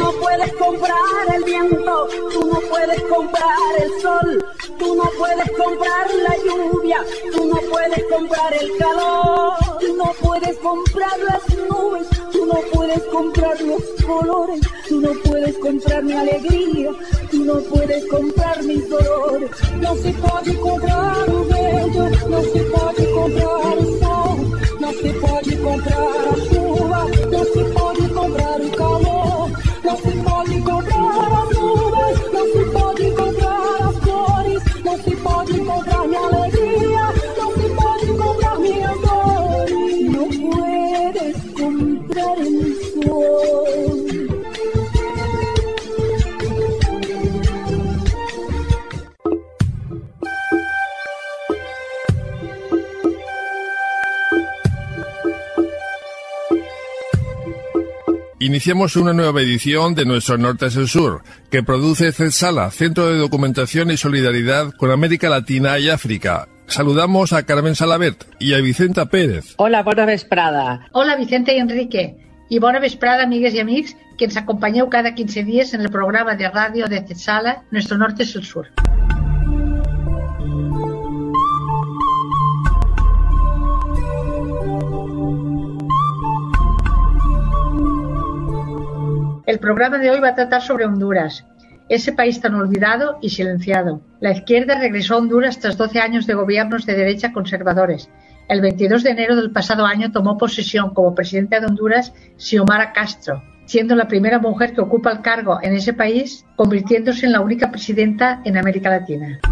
no puedes comprar el viento, tú no puedes comprar el sol, tú no puedes comprar la lluvia, tú no puedes comprar el calor, tú no puedes comprar las nubes, tú no puedes comprar los colores, tú no puedes comprar mi alegría, tú no puedes comprar mis dolores. No se puede comprar o bello, no se puede comprar o sol, no se puede comprar a chuva, no se puede comprar o calor, no se puede comprar as nuvens, no se puede comprar as flores, no se puede comprar mi alegría, no se puede comprar mis dolores, no puedes comprar el sol. Iniciamos una nueva edición de Nuestro Norte es el Sur, que produce CESALA, Centro de Documentación y Solidaridad con América Latina y África. Saludamos a Carmen Salabert y a Vicenta Pérez. Hola, bona vesprada. Hola, Vicente i Enrique. I bona vesprada, amigues i amics, que ens acompanyeu cada 15 dies en el programa de ràdio de CESALA, Nuestro Norte es el Sur. El programa de hoy va a tratar sobre Honduras, ese país tan olvidado y silenciado. La izquierda regresó a Honduras tras 12 años de gobiernos de derecha conservadores. El 22 de enero del pasado año tomó posesión como presidenta de Honduras Xiomara Castro, siendo la primera mujer que ocupa el cargo en ese país, convirtiéndose en la única presidenta en América Latina.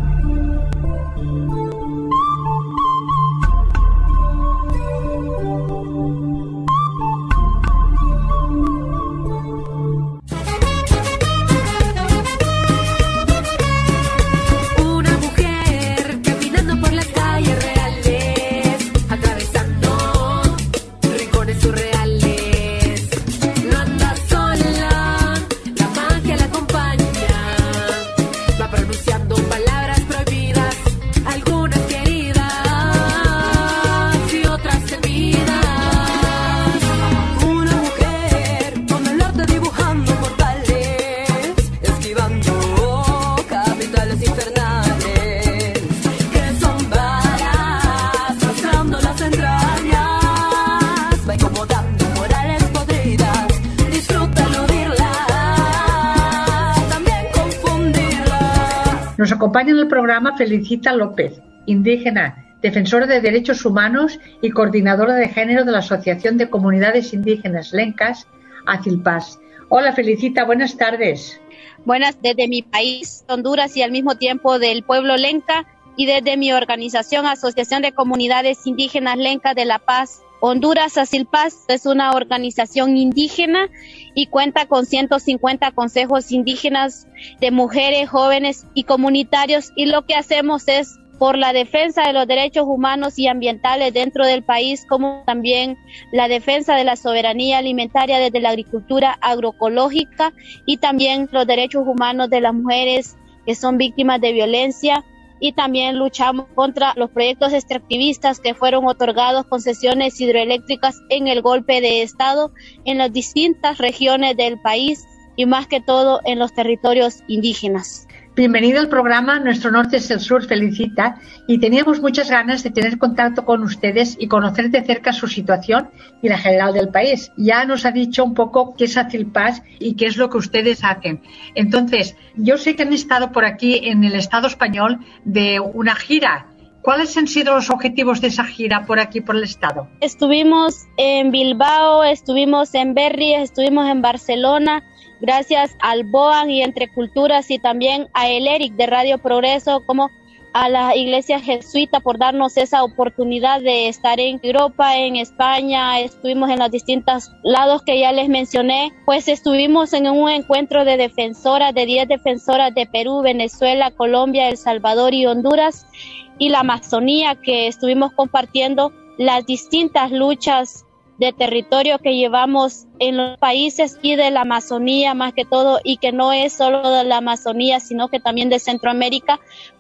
Nos acompaña en el programa Felicita López, indígena, defensora de derechos humanos y coordinadora de género de la Asociación de Comunidades Indígenas Lencas, ACILPAS. Hola Felicita, buenas tardes. Buenas, desde mi país, Honduras, y al mismo tiempo del pueblo lenca, y desde mi organización Asociación de Comunidades Indígenas Lencas de La Paz, Honduras. ACILPAS es una organización indígena y cuenta con 150 consejos indígenas de mujeres, jóvenes y comunitarios, y lo que hacemos es por la defensa de los derechos humanos y ambientales dentro del país, como también la defensa de la soberanía alimentaria desde la agricultura agroecológica, y también los derechos humanos de las mujeres que son víctimas de violencia. Y también luchamos contra los proyectos extractivistas que fueron otorgados concesiones hidroeléctricas en el golpe de Estado en las distintas regiones del país y más que todo en los territorios indígenas. Bienvenido al programa Nuestro Norte es el Sur, Felicita, y teníamos muchas ganas de tener contacto con ustedes y conocer de cerca su situación y la general del país. Ya nos ha dicho un poco qué es ACILPAS y qué es lo que ustedes hacen. Entonces, yo sé que han estado por aquí en el Estado español de una gira. ¿Cuáles han sido los objetivos de esa gira por aquí, por el Estado? Estuvimos en Bilbao, estuvimos en Berry, estuvimos en Barcelona, gracias al BOAN y Entre Culturas, y también a el ERIC de Radio Progreso, como a la Iglesia Jesuita por darnos esa oportunidad de estar en Europa, en España. Estuvimos en los distintos lados que ya les mencioné. Pues estuvimos en un encuentro de defensoras, de 10 defensoras de Perú, Venezuela, Colombia, El Salvador y Honduras, y la Amazonía, que estuvimos compartiendo las distintas luchas de territorio que llevamos en los países y de la Amazonía más que todo, y que no es solo de la Amazonía, sino que también de Centroamérica,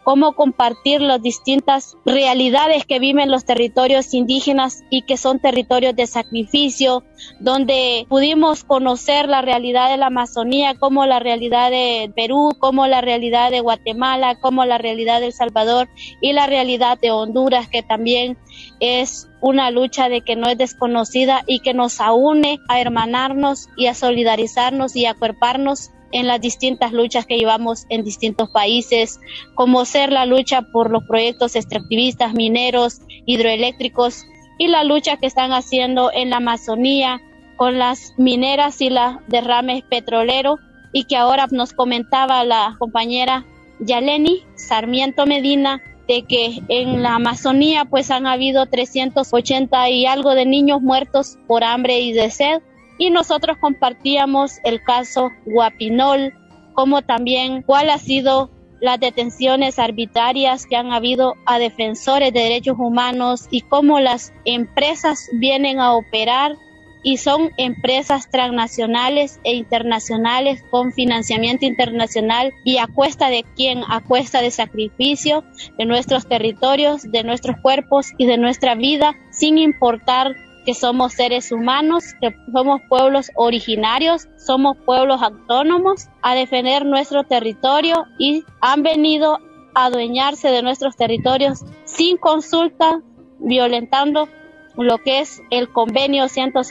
cómo compartir las distintas realidades que viven los territorios indígenas y que son territorios de sacrificio, donde pudimos conocer la realidad de la Amazonía, como la realidad de Perú, como la realidad de Guatemala, como la realidad de El Salvador y la realidad de Honduras, que también es una lucha de que no es desconocida y que nos une a hermanarnos y a solidarizarnos y a acuerparnos en las distintas luchas que llevamos en distintos países, como ser la lucha por los proyectos extractivistas, mineros, hidroeléctricos y la lucha que están haciendo en la Amazonía con las mineras y los derrames petroleros, y que ahora nos comentaba la compañera Yaleni Sarmiento Medina de que en la Amazonía pues han habido 380 y algo de niños muertos por hambre y de sed. Y nosotros compartíamos el caso Guapinol, como también cuál ha sido las detenciones arbitrarias que han habido a defensores de derechos humanos y cómo las empresas vienen a operar y son empresas transnacionales e internacionales con financiamiento internacional y a cuesta de quién, a cuesta de sacrificio de nuestros territorios, de nuestros cuerpos y de nuestra vida, sin importar que somos seres humanos, que somos pueblos originarios, somos pueblos autónomos a defender nuestro territorio y han venido a adueñarse de nuestros territorios sin consulta, violentando lo que es el convenio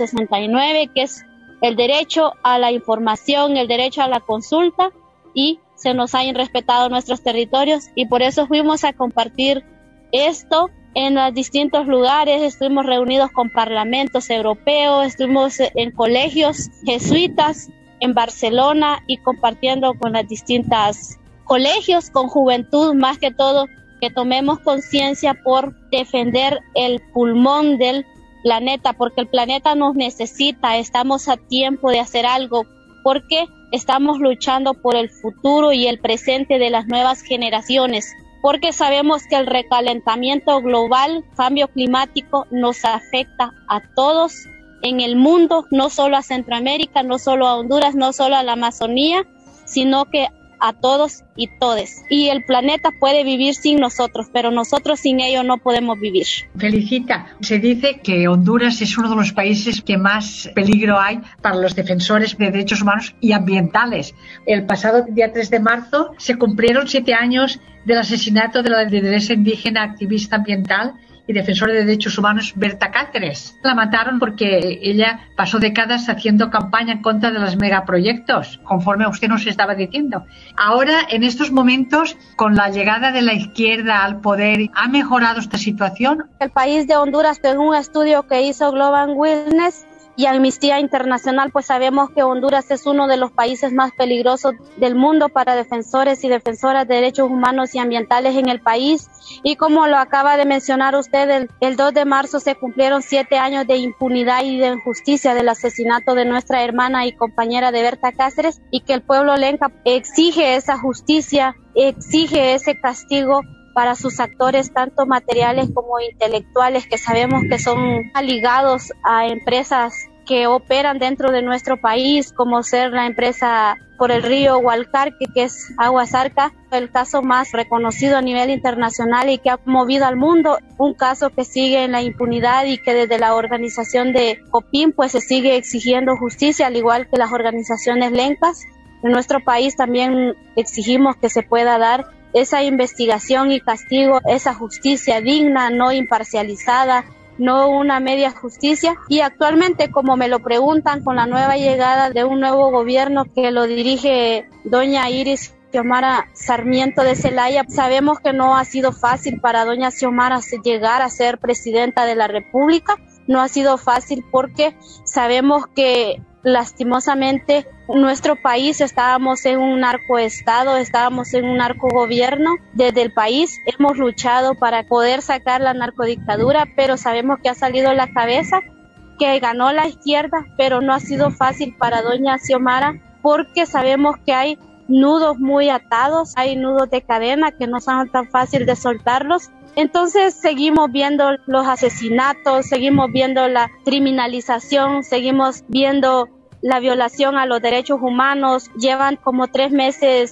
169, que es el derecho a la información, el derecho a la consulta, y se nos han irrespetado nuestros territorios, y por eso fuimos a compartir esto en los distintos lugares. Estuvimos reunidos con parlamentos europeos, estuvimos en colegios jesuitas en Barcelona y compartiendo con las distintas colegios, con juventud, más que todo, que tomemos conciencia por defender el pulmón del planeta, porque el planeta nos necesita. Estamos a tiempo de hacer algo, porque estamos luchando por el futuro y el presente de las nuevas generaciones, porque sabemos que el recalentamiento global, cambio climático, nos afecta a todos en el mundo, no solo a Centroamérica, no solo a Honduras, no solo a la Amazonía, sino que a todos y todes. Y el planeta puede vivir sin nosotros, pero nosotros sin ello no podemos vivir. Felicita, se dice que Honduras es uno de los países que más peligro hay para los defensores de derechos humanos y ambientales. El pasado día 3 de marzo se cumplieron 7 años del asesinato de la lideresa indígena activista ambiental y defensora de derechos humanos Berta Cáceres. La mataron porque ella pasó décadas haciendo campaña en contra de los megaproyectos, conforme usted nos estaba diciendo. Ahora, en estos momentos, con la llegada de la izquierda al poder, ¿ha mejorado esta situación? El país de Honduras, según un estudio que hizo Global Witness y Amnistía Internacional, pues sabemos que Honduras es uno de los países más peligrosos del mundo para defensores y defensoras de derechos humanos y ambientales en el país. Y como lo acaba de mencionar usted, el 2 de marzo se cumplieron 7 años de impunidad y de injusticia del asesinato de nuestra hermana y compañera de Berta Cáceres, y que el pueblo lenca exige esa justicia, exige ese castigo para sus actores, tanto materiales como intelectuales, que sabemos que son ligados a empresas que operan dentro de nuestro país, como ser la empresa por el río Hualcarque, que es Aguasarca, el caso más reconocido a nivel internacional y que ha movido al mundo, un caso que sigue en la impunidad y que desde la organización de COPIN pues se sigue exigiendo justicia, al igual que las organizaciones lencas. En nuestro país también exigimos que se pueda dar esa investigación y castigo, esa justicia digna, no imparcializada, no una media justicia. Y actualmente, como me lo preguntan, con la nueva llegada de un nuevo gobierno que lo dirige doña Iris Xiomara Sarmiento de Zelaya, sabemos que no ha sido fácil para doña Xiomara llegar a ser presidenta de la República. No ha sido fácil porque sabemos que lastimosamente nuestro país estábamos en un narcoestado, estábamos en un narcogobierno. Desde el país hemos luchado para poder sacar la narcodictadura, pero sabemos que ha salido la cabeza, que ganó la izquierda, pero no ha sido fácil para doña Xiomara porque sabemos que hay nudos muy atados, hay nudos de cadena que no son tan fácil de soltarlos. Entonces seguimos viendo los asesinatos, seguimos viendo la criminalización, seguimos viendo la violación a los derechos humanos. Llevan como 3 meses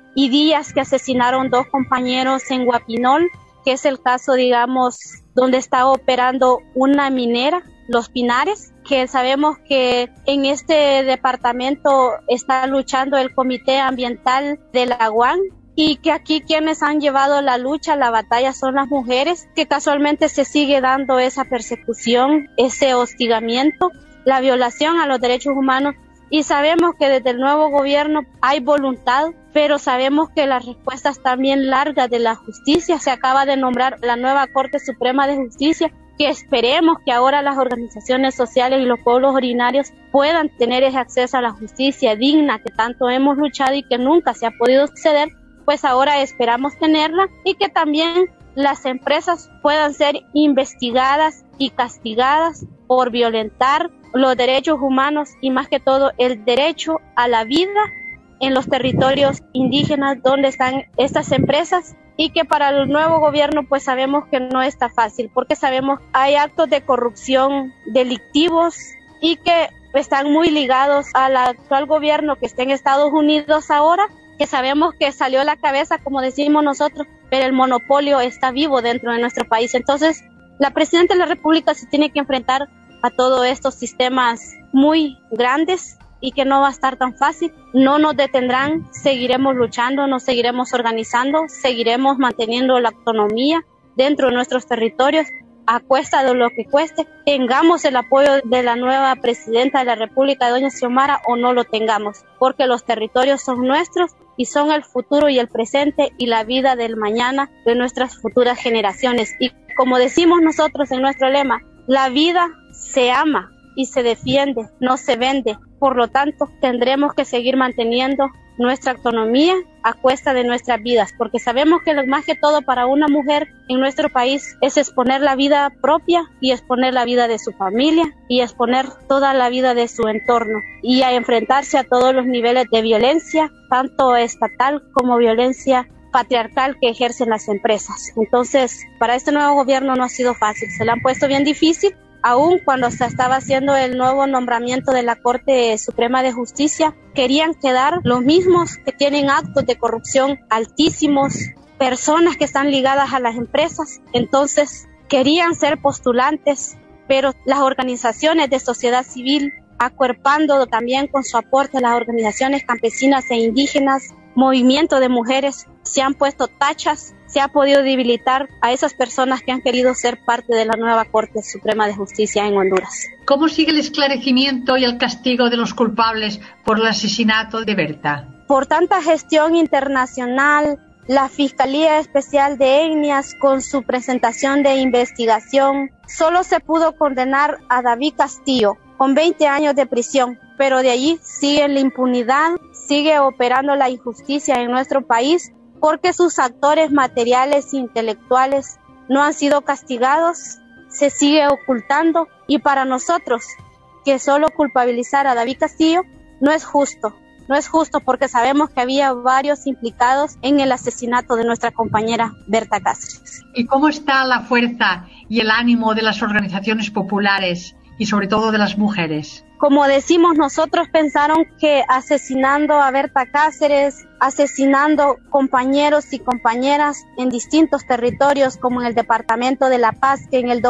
y días que asesinaron 2 compañeros en Guapinol, que es el caso, digamos, donde está operando una minera, Los Pinares, que sabemos que en este departamento está luchando el Comité Ambiental de la UAN, y que aquí quienes han llevado la lucha, la batalla, son las mujeres, que casualmente se sigue dando esa persecución, ese hostigamiento, la violación a los derechos humanos. Y sabemos que desde el nuevo gobierno hay voluntad, pero sabemos que las respuestas están bien largas de la justicia. Se acaba de nombrar la nueva Corte Suprema de Justicia, que esperemos que ahora las organizaciones sociales y los pueblos originarios puedan tener ese acceso a la justicia digna que tanto hemos luchado y que nunca se ha podido ceder. Pues ahora esperamos tenerla, y que también las empresas puedan ser investigadas y castigadas por violentar los derechos humanos y más que todo el derecho a la vida en los territorios indígenas donde están estas empresas, y que para el nuevo gobierno pues sabemos que no está fácil, porque sabemos hay actos de corrupción delictivos y que están muy ligados al actual gobierno que está en Estados Unidos ahora, que sabemos que salió a la cabeza, como decimos nosotros, pero el monopolio está vivo dentro de nuestro país. Entonces, la Presidenta de la República se tiene que enfrentar a todos estos sistemas muy grandes y que no va a estar tan fácil. No nos detendrán, seguiremos luchando, nos seguiremos organizando, seguiremos manteniendo la autonomía dentro de nuestros territorios, a cuesta de lo que cueste, tengamos el apoyo de la nueva Presidenta de la República, doña Xiomara, o no lo tengamos, porque los territorios son nuestros y son el futuro y el presente y la vida del mañana de nuestras futuras generaciones. Y como decimos nosotros en nuestro lema, la vida se ama y se defiende, no se vende. Por lo tanto, tendremos que seguir manteniendo nuestra autonomía a cuesta de nuestras vidas, porque sabemos que lo más que todo para una mujer en nuestro país es exponer la vida propia y exponer la vida de su familia y exponer toda la vida de su entorno y a enfrentarse a todos los niveles de violencia, tanto estatal como violencia patriarcal que ejercen las empresas. Entonces, para este nuevo gobierno no ha sido fácil, se le han puesto bien difícil. Aún cuando se estaba haciendo el nuevo nombramiento de la Corte Suprema de Justicia, querían quedar los mismos que tienen actos de corrupción altísimos, personas que están ligadas a las empresas. Entonces, querían ser postulantes, pero las organizaciones de sociedad civil, acuerpando también con su aporte las organizaciones campesinas e indígenas, movimiento de mujeres, se han puesto tachas, se ha podido debilitar a esas personas que han querido ser parte de la nueva Corte Suprema de Justicia en Honduras. ¿Cómo sigue el esclarecimiento y el castigo de los culpables por el asesinato de Berta? Por tanta gestión internacional, la Fiscalía Especial de Etnias, con su presentación de investigación, solo se pudo condenar a David Castillo con 20 años de prisión, pero de allí sigue la impunidad, sigue operando la injusticia en nuestro país, porque sus actores materiales e intelectuales no han sido castigados, se sigue ocultando, y para nosotros, que solo culpabilizar a David Castillo no es justo. No es justo porque sabemos que había varios implicados en el asesinato de nuestra compañera Berta Cáceres. ¿Y cómo está la fuerza y el ánimo de las organizaciones populares y sobre todo de las mujeres? Como decimos nosotros, pensaron que asesinando a Berta Cáceres, asesinando compañeros y compañeras en distintos territorios, como en el departamento de La Paz, que en el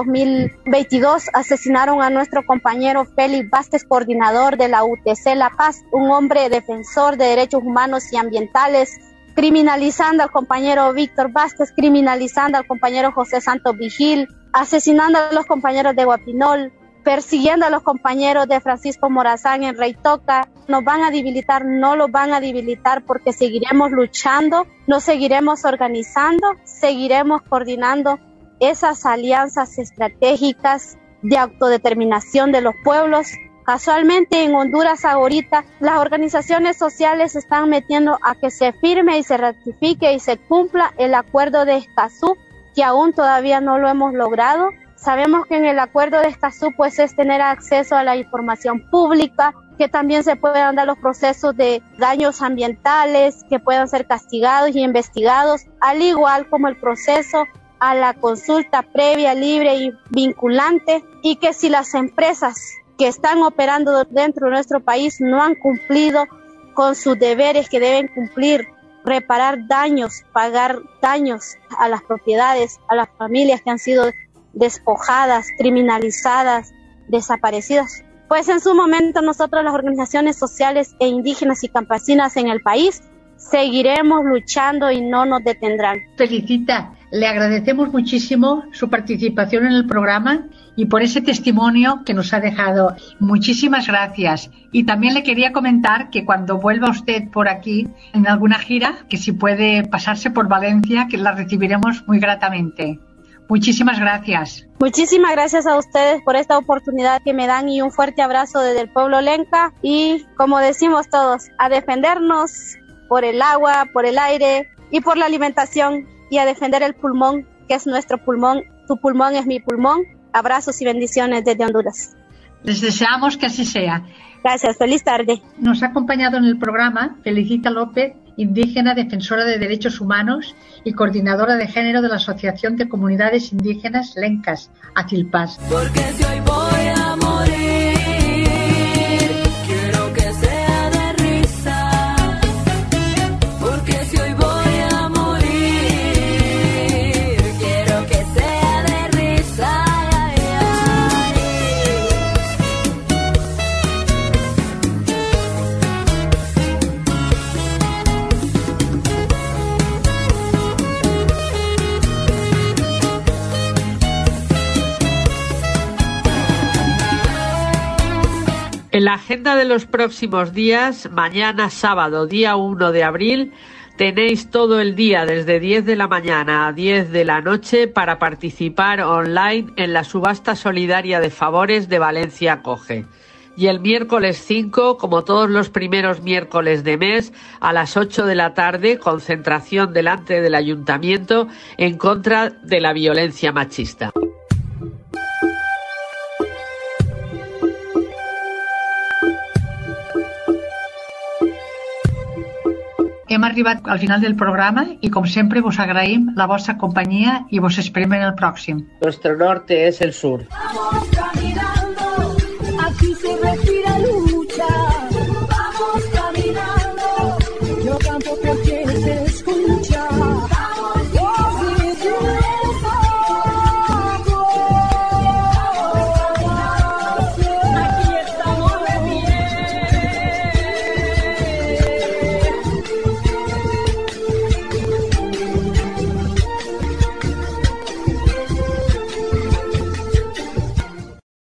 2022 asesinaron a nuestro compañero Félix Vázquez, coordinador de la UTC La Paz, un hombre defensor de derechos humanos y ambientales, criminalizando al compañero Víctor Vázquez, criminalizando al compañero José Santos Vigil, asesinando a los compañeros de Guapinol, persiguiendo a los compañeros de Francisco Morazán en Reitoca. Nos van a debilitar, no los van a debilitar, porque seguiremos luchando, nos seguiremos organizando, seguiremos coordinando esas alianzas estratégicas de autodeterminación de los pueblos. Casualmente en Honduras ahorita las organizaciones sociales se están metiendo a que se firme y se ratifique y se cumpla el acuerdo de Escazú, que aún todavía no lo hemos logrado. Sabemos que en el acuerdo de Escazú pues es tener acceso a la información pública, que también se puedan dar los procesos de daños ambientales, que puedan ser castigados y investigados, al igual como el proceso a la consulta previa, libre y vinculante, y que si las empresas que están operando dentro de nuestro país no han cumplido con sus deberes que deben cumplir reparar daños, pagar daños a las propiedades, a las familias que han sido despojadas, criminalizadas, desaparecidas. Pues en su momento nosotros, las organizaciones sociales e indígenas y campesinas en el país, seguiremos luchando y no nos detendrán. Felicita, le agradecemos muchísimo su participación en el programa y por ese testimonio que nos ha dejado. Muchísimas gracias. Y también le quería comentar que cuando vuelva usted por aquí en alguna gira, que si puede pasarse por Valencia, que la recibiremos muy gratamente. Muchísimas gracias. Muchísimas gracias a ustedes por esta oportunidad que me dan y un fuerte abrazo desde el pueblo lenca. Y como decimos todos, a defendernos por el agua, por el aire y por la alimentación, y a defender el pulmón, que es nuestro pulmón. Tu pulmón es mi pulmón. Abrazos y bendiciones desde Honduras. Les deseamos que así sea. Gracias, feliz tarde. Nos ha acompañado en el programa Felicita López, indígena, defensora de derechos humanos y coordinadora de género de la Asociación de Comunidades Indígenas Lencas, Acilpás. Porque si hoy voy a morir, quiero que sea de risa. Porque si hoy voy a morir, quiero que sea de risa. En la agenda de los próximos días, mañana sábado, día 1 de abril, tenéis todo el día desde 10 de la mañana a 10 de la noche para participar online en la subasta solidaria de favores de Valencia Acoge. Y el miércoles 5, como todos los primeros miércoles de mes, a las 8 de la tarde, concentración delante del ayuntamiento en contra de la violencia machista. Hem arribat al final del programa y, como siempre, vos agraïm la vostra companyia y vos esperem en el pròxim. Nuestro norte es el sur. Vamos caminando.